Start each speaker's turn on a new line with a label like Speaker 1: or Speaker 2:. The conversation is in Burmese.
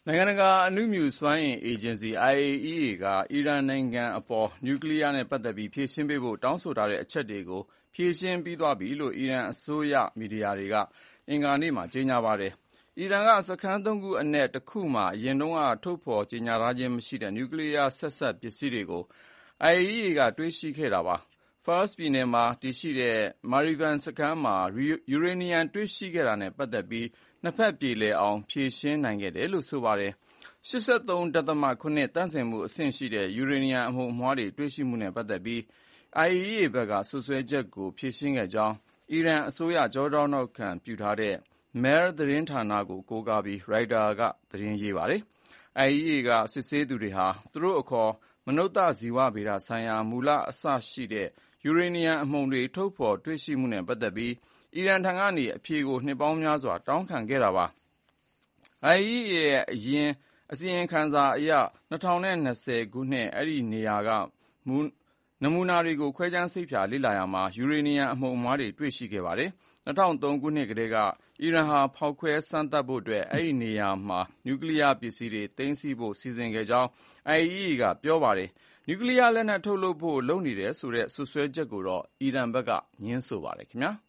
Speaker 1: နိုင်ငံတကာအဏုမြူစွမ်းအင်အေဂျင်စီ IAEA က အီရန်နိုင်ငံအပေါ် နျူကလီးယားနဲ့ပတ်သက်ပြီးဖြေရှင်းပေးဖို့တောင်းဆိုထားတဲ့အချက်တွေကိုဖြေရှင်းပြီးသွားပြီလို့ အီရန်အစိုးရမီဒီယာတွေက အင်္ဂါနေ့မှာကြေညာပါတယ်။ အီရန်ကစခန်း ၃ ခုအနက်တခုမှာအရင်တုန်းကထုတ်ဖော်ကြေညာထားခြင်းမရှိတဲ့နျူကလီးယားဆက်စပ်ပစ္စည်းတွေကို IAEA ကတွေ့ရှိခဲ့တာပါ။ Fars ပြည်နယ်မှာတည်ရှိတဲ့ Marivan စခန်းမှာယူရေနီယံတွေ့ရှိခဲ့တာနဲ့ပတ်သက်ပြီးနှစ်ဖက်ပြေလည်အောင်ဖြေရှင်းနိုင်ခဲ့တယ်လို့ဆိုပါတယ်။ 83.7 သန့်စင်မှုအဆင့်ရှိတဲ့ယူရေနီယံအမှုန်အမွှားတွေတွေ့ရှိမှုနဲ့ပတ်သက်ပြီး IAEA ဘက်ကစွပ်စွဲချက်ကိုဖြေရှင်းခဲ့ကြောင်း အီရန်အစိုးရကျောထောက်နောက်ခံပြုထားတဲ့ Mehr သတင်းဌာနကိုကိုးကားပြီး ရိုက်တာကသတင်းရေးပါတယ်။ IAEA ကစစ်ဆေးသူတွေဟာသူတို့အခေါ် မနုဿဇီဝဗေဒဆိုင်ရာမူလအစရှိတဲ့ယူရေနီယံအမှုန်တွေထုတ်ဖော်တွေ့ရှိမှုနဲ့ပတ်သက်ပြီးအီရန်ထံကနေအဖြေကိုနှစ်ပေါင်းများစွာတောင်းခံခဲ့တာပါ။ IAEA ရဲ့အရင်အစီရင်ခံစာအရ2020 ခုနှစ်အဲဒီနေရာကနမူနာတွေကိုခွဲခြမ်းစိတ်ဖြာလေ့လာရာမှာယူရေနီယံအမှုန်အမွှားတွေတွေ့ရှိခဲ့ပါတယ်။ 2003 ခုနှစ်ကတည်းကအီရန်ဟာဖောက်ခွဲစမ်းသပ်ဖို့အတွက်အဲဒီနေရာမှာနျူကလီးယားပစ္စည်းတွေသိမ်းဆည်းဖို့စီစဉ်ခဲ့ကြောင်း IAEA ကပြောပါတယ်။ နျူကလီးယားလက်နက်ထုတ်လုပ်ဖို့လုပ်နေတယ်ဆိုတဲ့စွပ်စွဲချက်ကိုတော့အီရန်ဘက်ကငြင်းဆိုပါတယ်ခင်ဗျာ။